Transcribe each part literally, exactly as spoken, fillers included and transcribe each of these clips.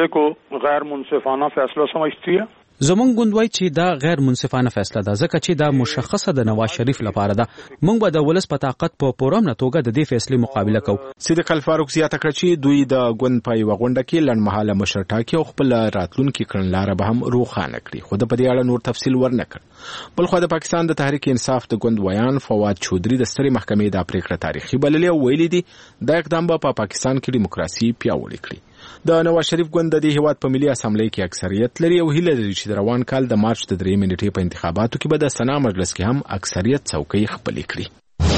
फैसले को गैर मुनसिफाना फैसला समझती है। زمونږ ګوند وایي چې دا غیر منصفانه فیصله ده ځکه چې دا مشخصه د نواز شریف لپاره ده. موږ به د ولس په طاقت په پوره توګه د دې فیصلې مقابله کوو. صدیق الفاروق زیاته کړه چې دوی د ګوند په یوه غونډه کې لنډمهاله مشر ټاکي او خپل راتلونکي کړنلاره به هم روښانه کړي، خو د په دې اړه نور تفصیل ورنه کړ. بلخو د پاکستان د تحریک انصاف د ګوند ویان فواد چودري د سترې محکمې د پریکړه تاریخي بللې او ویلي دي دا اقدام به په پاکستان کې دیموکراسي پیاوړې کړي. د نواز شریف ګوند د دې هیواد په ملي اسامبلې کې اکثریت لري او هیله لري چې د روان کال د مارچ د درې نیټې په انتخاباتو کې به د سنا مجلس کې هم اکثریت څوکۍ خپلې کړي.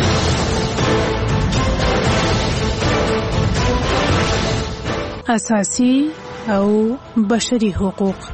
اساسي او بشري حقوق.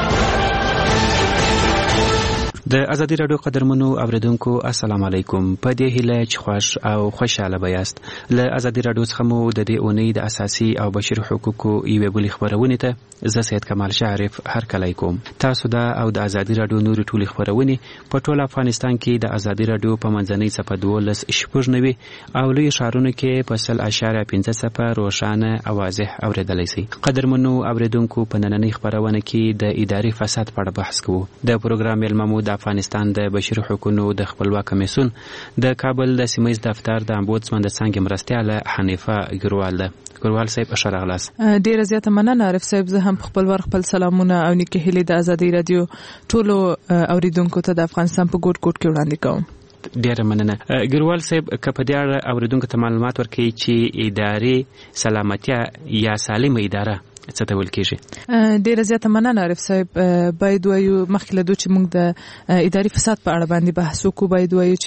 د ازادي رادیو قدرمنو اوریدونکو السلام علیکم. په دې هیله چې خوښ او خوشاله به یاست. له ازادي رادیو څخه مو د دې اونۍ د اساسي او بشري حقوقو یوې بلې خبرونې ته زه سید کمال شعرف هرکلی کوم. تاسو دا او د ازادي رادیو نورې ټولې خبرونې په ټول افغانستان کې د ازادي رادیو په منځنۍ څپه دولس شپږ نوي او لوی ښارونو کې په سل اشاریه پنځه څپه روښانه او واضح اوریدلی شئ. قدرمنو اوریدونکو په نننۍ خبرونه کې د اداري فساد په اړه بحث کوو. د پروګرام میلمه مو د افغانستان د بشري حقوقو د خپلواک کمیسیون د کابل د سیمه‌ییز دفتر د امبودسمن د څانګې مرستیاله حنیفه ګروال ده. ګروال صاحب اشاره غلاس. ډیره زیاته مننه عارف صاحب. زه هم خپل ور خپل سلامونه او نیکه هیلې د ازادي رادیو ټولو اوریدونکو ته د افغانستان په ګوټ ګوټ کې وړاندې کوم. ډیره مننه. ګروال صاحب که په دې اړه اوریدونکو ته معلومات ورکړي چې اداري سلامتیا یا سالمه اداره څه ته ویل کېږي؟ ډیره زیاته مننه عارف صاحب. باید وایو مخکې له دوی چې موږ د اداري فساد په اړه باندې بحث وکړو، باید وایو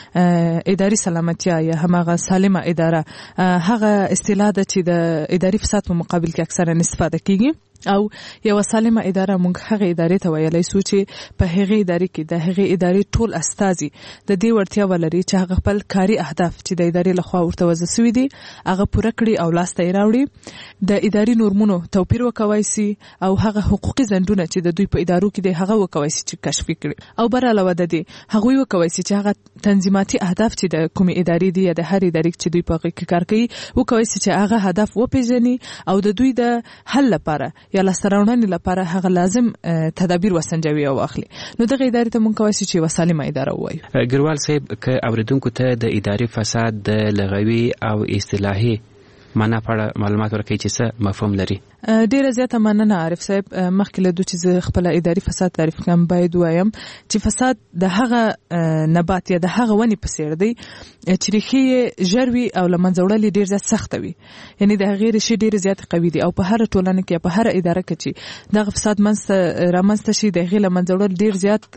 چې اداري سلامتیا یا هماغه سالمه اداره هغه اصطلاح ده چې د اداري فساد په مقابل کې اکثرا استفاده کیږي او یو سالمه اداره موږ هغه ادارې ته ویلای سو چې په هغه ادارې کې د هغه ادارې ټول استازي د دې ورتیا ولري چې هغه خپل کاري اهداف چې د ادارې لخوا ورته وضع شوي دي هغه پوره کړي او لاس ته راوړي. د اداري نورمونو توپیر وکوي سي او هغه حقوقي ځندونه چې د دوی په ادارو کې دي هغه وکوي سي چې کشف کړي او بر علاوه د دې هغه وکوي سي چې هغه تنظیماتي اهداف چې د کومې ادارې دي یا د هر ادارې چې دوی په هغه کې کار کوي وکوي سي چې هغه هدف وپیژني او د دوی د حل لپاره یا لستراونن لپاره هغه لازم تدابیر وسنجوي او اخلي. نو دغه ادارې ته مونږ کوي چې وسالمه اداره وایو. ګروال صاحب که اوریدونکو ته د اداري فساد د لغوي او اصطلاحي معنا په معلومات ورکړي چې څه مفهوم لري؟ ډیره زیاته مننه عارف صاحب. مخکې له دوی چې خپل اداري فساد تعریف کوم باید وایم چې فساد د هغه نبات یا د هغه ونی په څیر دی چې ریښې ژروي او لمنځه وړل ډیر زیات سخت وي، یعنی د هغه ریښې ډیر زیات قوي دي او په هر ټولنه کې په هر اداره کې چې دغه فساد منځ رامنځته شي د هغه لمنځه وړل ډیر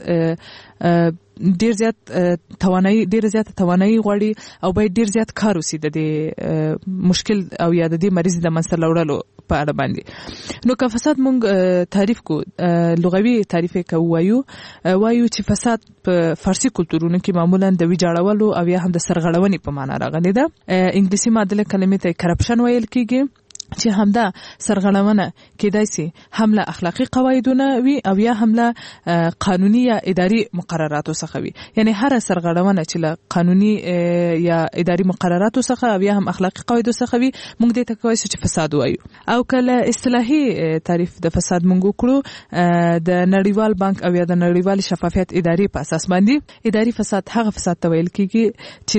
زیات ډیر زیات توانایي ډیر زیات توانایي غواړي او باید ډیر زیات کار وشي د دې مشکل او یا د دې مریض د منځ لوړلو په اړه باندې. نو که فساد مونږ تعریف کو لغوي تعریف کوو وایو وایو چې فساد په فارسی کلتورونو کې معمولا د ویجاړولو او یا هم د سرغړونې په معنا راغلی ده. انګلیسي معادله کلمې ته کرپشن ویل کیږي چې همدا سرغړونه کېدای شي هم له اخلاقی قواعدونه وي او یا هم له قانوني یا اداري مقرراتو څخه وي. یعنی هر سرغړونه چې له قانوني یا اداري مقرراتو څخه او یا هم اخلاقی قواعدو څخه وي موږ دې ته کوي چې فساد وایو. او کله اصطلاحي تعریف د فساد موږ وکړو د نړیوال بانک او یا د نړیوال شفافیت اداري په اساس باندې اداري فساد هغه فساد ته ویل کیږي چې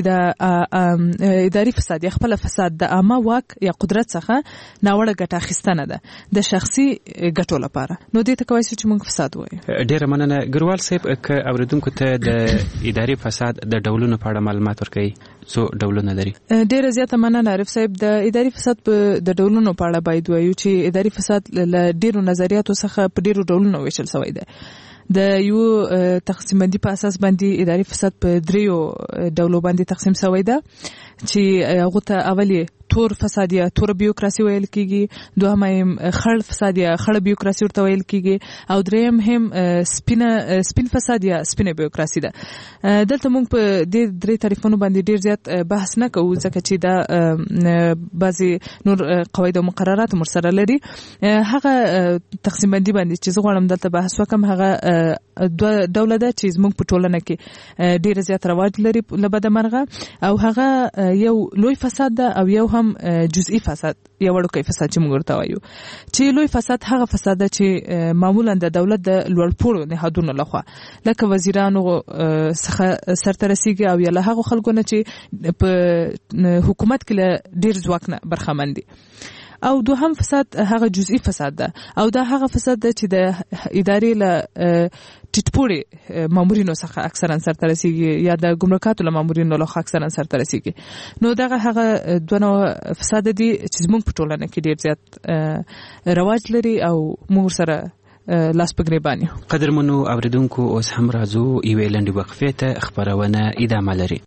د اداري فساد یا خپل فساد د عامه واک یا قدرت څخه ناوړه ګټه اخیستنه ده د شخصي ګټو لپاره. نو دې ته کوي چې موږ فساد وایو. ډیره مننه ګروال صاحب. که اوریدونکو ته د اداري فساد د ډولونو په اړه معلومات ورکړي څو ډولونه لري؟ ډیره زیاته مننه عارف صاحب. د اداري فساد په د ډولونو په اړه باید وایو چې اداري فساد له ډیرو نظریاتو څخه په ډیرو ډولونو ویشل شوی دی. د یو تقسیم بندي په اساس باندې اداري فساد په دریو ډولو باندې تقسیم شوی دی چې هغه ته اولی تور فساد یا تور بیوکراسي ویل کیږي، دوهم خړ فساد یا خړ بیوکراسي ورته ویل کیږي او دریم هم سپینه سپین فساد یا سپینه بیوکراسي ده. دلته موږ په دې درې تعریفونو باندې ډیر زیات بحث نه کوو ځکه چې دا بعضی نور قواعد او مقررات مرسره لري. هغه تقسیم بندي باندې چې زه غواړم دلته بحث وکم هغه دوه ډول ده چې زموږ په ټولنه کې ډیر زیات رواج لري لبد مرغه او هغه یو لوی فساد ده او یو هم جزئی فساد یو وړوکی فساد چې موږ ورته وایو چې لوی فساد هغه فساد ده چې معمولا د دولت د لوړپوړو نهادونو لخوا لکه وزیرانو څخه سرته رسیږي او یا له هغو خلکو نه چې په حکومت کې له ډیر ځواک نه برخمن دي او دوهم فساد هغه جزئی فساد ده او دا هغه فساد ده چې د ادارې له ټټپوړي مامورینو څخه اکثرا سرته رسیږي یا د ګمرکاتو له مامورینو له اکثرا سرته رسیږي نو دغه هغه دوه فساد دي چې زموږ په ټولنه کې ډیر زیات رواج لري او موږ سره لاس په ګریبان یو. قدرمنو اوریدونکو اوس هم راځو یوې لنډې وقفې ته خپرونه ادامه لري.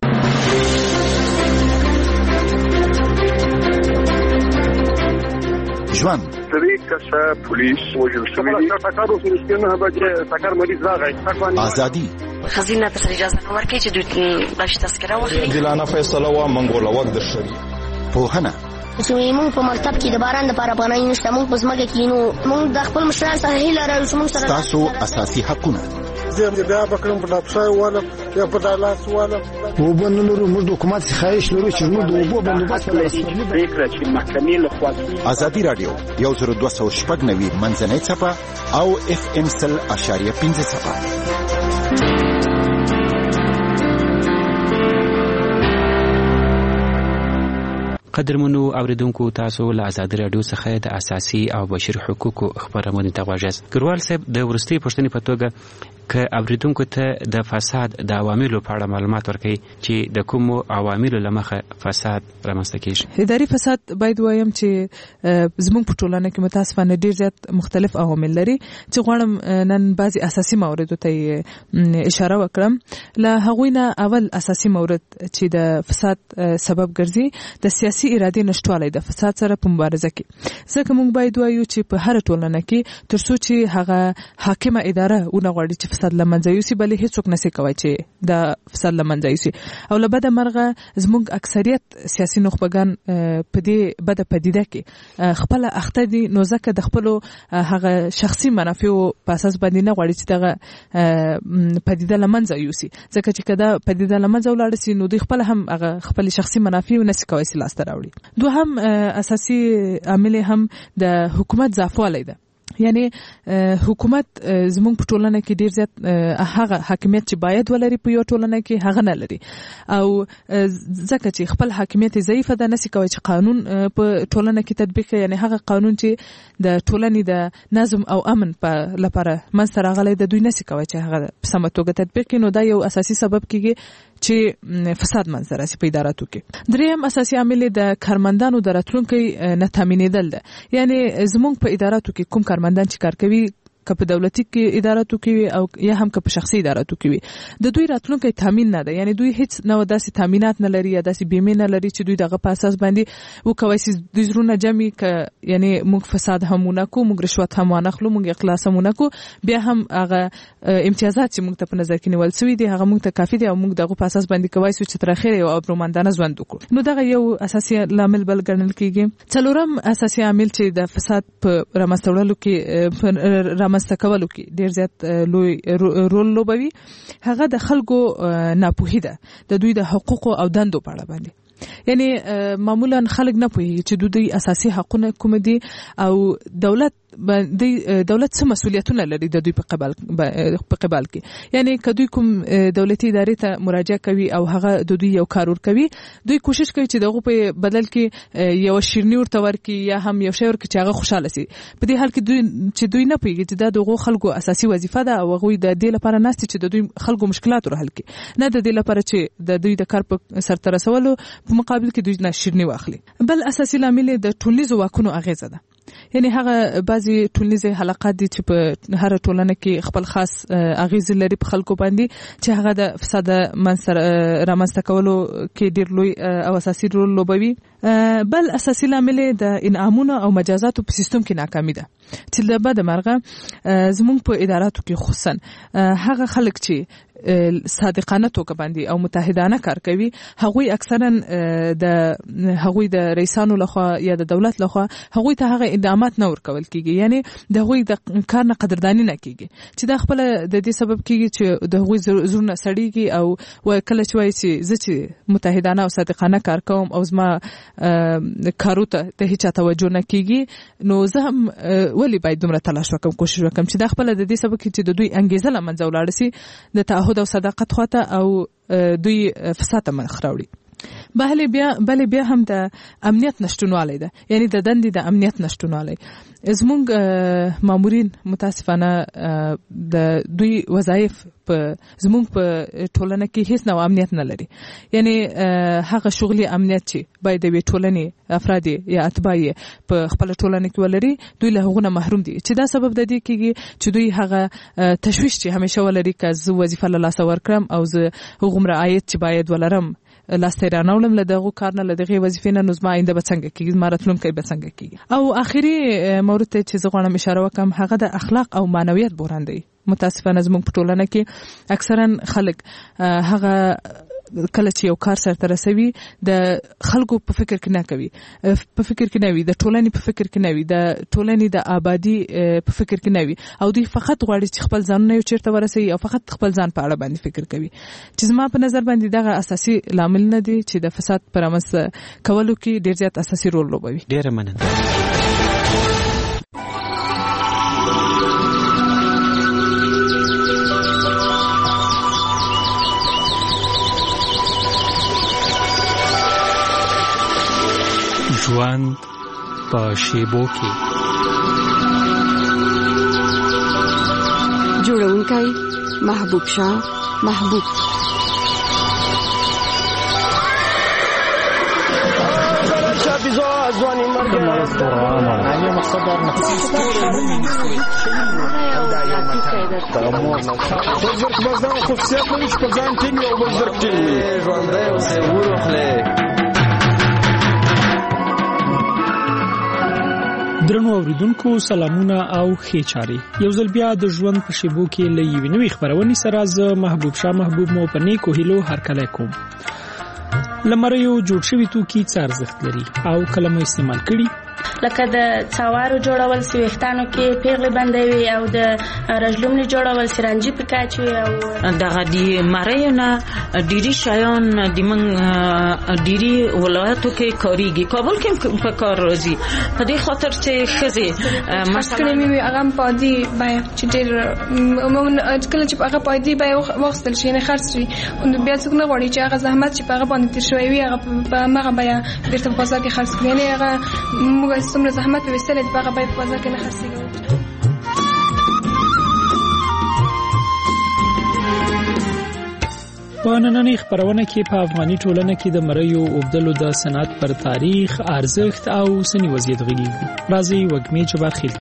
ژوند سری کسه پولیس وجل شوی دی تاکارو سرسکینه بچه تاکار مریض راغی ازادي خزینه ته اجازه ورکړي چې دوی باش تذکره واخلي ځلانه فیصله وا منګوله وخت د شری پوهنه چې موږ په مکتب کې د باران لپاره پناه نشته موږ په ځمکه کې نو موږ د خپل مشران سره هیله لرو چې موږ سره تاسو اساسي حقونه زه بیا بکرم په ډاپشای والا یا په دالاس والا وبنلو موږ حکومت خواهش لرو چې موږ د وبو بندوبست لرو فکر چې محکمې له خوا ازادي رادیو یو زر دوه سوه شپږ نوي منځنۍ صفه او اف ام سل اشاریه پنځه صفه. قدرمنو اوریدونکو تاسو له ازادي رادیو څخه د اساسي او بشري حقوقو خبرونه ته غواړئ. ګروال صاحب د ورستي پښتني په توګه که اوریدونکو ته د فساد د عواملو په اړه معلومات ورکړي چې د کوم عواملو لمخه فساد رامنځته کیږي. اداري فساد باید وایم چې زموږ په ټولنه کې متاسفانه ډیر زیات مختلف عوامل لري چې غواړم نن بعضي اساسي موردو ته اشاره وکړم. له هغوی نه اول اساسي مورد چې د فساد سبب ګرځي د سیاسي ارادې نشټوالی د فساد سره په مبارزه کې ځکه موږ باید وایو چې په هر ټولنه کې تر څو چې هغه حاکمه اداره ونه غواړي چې فساد لمنځه یوسي بلې هیڅوک نشي کوي چې د فساد لمنځه یوسي او له بده مرغه زموږ اکثریت سیاسي نخبگان په دې بده پدیده کې خپل اخته دي نو ځکه د خپل هغه شخصي منافع په اساس باندې نه غواړي چې دغه پدیده لمنځه یوسي ځکه چې کدا پدیده لمنځه ولاړ سي نو دوی خپل هم هغه خپل شخصي منافع نشي کوي چې لاس ته راوړي. دوهم اساسي عامل هم د حکومت ضعفوالی ده. یعنی حکومت زموږ په ټولنه کې ډیر زیات هغه حاکمیت چې باید ولري په یو ټولنه کې هغه نه لري او ځکه چې خپل حاکمیت ضعیف ده نشي کوي چې قانون په ټولنه کې تطبیق کړي. یعنی هغه قانون چې د ټولنې د نظم او امن په لپاره منځته راغلی د دوی نشي کوي چې هغه په سمه توګه تطبیق کړي نو دا یو اساسي سبب کیږي چې فساد منځته راسي په اداراتو کې. دریم اساسي عامل د کارمندانو د راتلونکي نه تامینېدل ده. یعنی زموږ په اداراتو کې کوم کارمندان چې کار کوي که په دولتي کې اداراتو کې او یا هم که په شخصي اداراتو کې وي د دوی راتلونکي تامین نه ده. یعنی دوی هیڅ نو داسې تامینات نه لري یا داسې بیمه نه لري چې دوی دغه په اساس باندې وکوي چې دوی زرونه جمع ک یعنی موږ فساد همونه کو موږ رشوت هم ونخلو موږ اخلاص همونه کو بیا هم هغه امتیازات چې موږ ته په نظر کې نیول شوی دي هغه موږ ته کافي دي او موږ دغه په اساس باندې کوي چې تر اخره یو ابرومندانه ژوند وکړو. نو دغه یو اساسي لامل بل ګڼل کیږي. څلورم اساسي عامل چې د فساد په رامنځته کې رامنځته کولو کې ډیر زیات لوی رول لوبوي هغه د خلکو ناپوهي ده د دوی د حقوقو او دندو په اړه باندې. یعنی معمولا خلک نه پوهیږي چې دوی اساسي حقونه کوم دي او دولت د دولت څه مسؤلیتونه لري د دوی په قبال په قبال کې. یعنی کدوې کوم دولتي ادارې ته مراجعه کوي او هغه د دوی یو کار ور کوي دوی کوشش کوي چې دغه په بدل کې یو شیرنی ورته ورکړي یا هم یو شی ورکړي چې هغه خوشاله شي. په دې حال کې دوی چې دوی نه پوهیږي چې دا دغه خلکو اساسي وظیفه ده او هغه د دې لپاره ناست چې د دوی خلکو مشکلات ور حل کړي نه د دې لپاره چې د دوی د کار په سرته رسولو په مقابل کې دوی نه شیرنی واخلي. بل اساسي لامل د ټولنیزو واکونو اغیزه ده. یعنی هغه بعضی ټولنیزه حلقات دي چې په هر ټولنه کې خپل خاص اغیز لري په خلکو باندې چې هغه د فساد منځ رامنځته کولو کې ډیر لوی او اساسي رول لوبوي. بل اساسي لامل د انعامونو او مجازاتو په سیستم کې ناکامي ده چې د بعد مرغه زمونږ په اداراتو کې خصوصا هغه خلک چې صادقانه توګه باندې او متحدانه کار کوي هغوی اکثرا د هغوی د رئیسانو لخوا یا د دولت لخوا هغوی ته هغه اقدامات نه ورکول کیږي یعنی د هغوی د کار نه قدردانی نه کیږي چې د خپل د دې سبب کیږي چې د هغوی زړونه سړیږي او کله چې وایي چې زه چې متحدانه او صادقانه کار کوم او زما کارو ته د هیڅ توجه نه کیږي نو زه هم ولی باید دومره تلاش وکم کوشش وکم چې د خپل د دې سبب کې چې د دوی انګیزه لمنځه ولاړ شي د تعهد او صداقت خواته او دوی فساد مخ راوړي بهله بیا بل بیا هم د امنیت نشټونوالی ده یعنی د دندې د امنیت نشټونوالی زمونږ مامورین متاسفانه د دوی وظایف په زمونږ په ټولنه کې هیڅ نوع امنیت نه لري یعنی هغه شغلي امنیت چې باید د ټولنې افراد یا اتباع په خپل ټولنه کې ولري دوی له هغه محروم دي چې دا سبب د دې کېږي چې دوی هغه تشویش چې همیشه ولري که زه وظیفه له لاسه ورکړم او زه هغومره عاید چې باید ولرم لاسته رانولم له دغه کار نه له دغه وظیفې نه نو زما آینده به څنګه کېږي زما راتلونکی به څنګه کېږي او آخري مورد ته چې زه غواړم اشاره وکړم هغه د اخلاق او معنویت بحران دی متاسفانه زموږ په ټولنه کې اکثرا خلک هغه کله چې یو کار سرته رسوي د خلکو په فکر کې نه کوي په فکر کې نه وي د ټولنې په فکر کې نه وي د ټولنې د آبادی په فکر کې نه وي او دوی فقط غواړي چې خپل ځانونه یو چیرته ورسوي او فقط خپل ځان په اړه باندې فکر کوي چې زما په نظر باندې دغه اساسي لامل نه دي چې د فساد پر رامنځته کولو کې ډیر زیات اساسي رول لوبوي. ډیره مننه. ژوند په شیبو کې جوړونکی محبوب شاه محبوب ځواني مرګ نه مقصد دا نه بزرګ بزرګ خصوصیت نه چې په ځان ټینګ او بزرګ ټینګ ژوندۍ اوسې ورخله. درنو اوریدونکو سلامونه او ښې چارې یو ځل بیا د ژوند په شیبو کې له یوې نوې خپرونې سره زه محبوب شاه محبوب مو په نیکو هیلو هرکلی کوم. له مریو جوړ شوي توکي څه ارزښت لري او کله مو استعمال کړي لکه د څوارو جوړول سی وختانو کې پیغلې بندوي او د رجلومني جوړول سرنجي پکاچوي او دغه دی مریو نه ډيري شایان د من ډيري ولایتو کې کاریږي کابل کې په کار راځي په دې خاطر چې خزي مثلا مې هغه پادي بای چې ډېر مون اجکل چې هغه پادي بای وختل شي نه خرڅ شي او بیا څنګه نه غوړي چې هغه زحمت چې هغه باندې تیر شوی وي هغه په مغه بیا بیرته په بازار کې خرڅ کړي نه هغه موږ څومره زحمت وسیله د هغه بای په بازار کې نه خرڅيږي. په نننۍ خپرونه کې په افغاني ټولنه کې د مریو اوبدلو د صنعت پر تاریخ، ارزښت او سنی وضعیت غږیږو. راځي وګمې چې برخې